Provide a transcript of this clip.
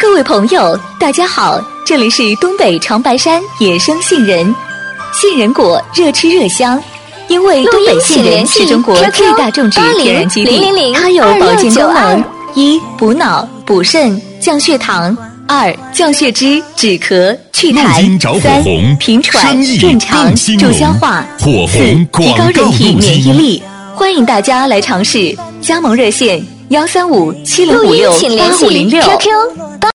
各位朋友，大家好，这里是东北长白山野生杏仁，杏仁果热吃热香。因为东北杏仁是中国最大种植天然基地，它有保健功能：一、补脑补肾降血糖；二、降血脂止咳祛痰；三、平喘润肠助消化；四、提高人体免疫力。欢迎大家来尝试，加盟热线：13570568506。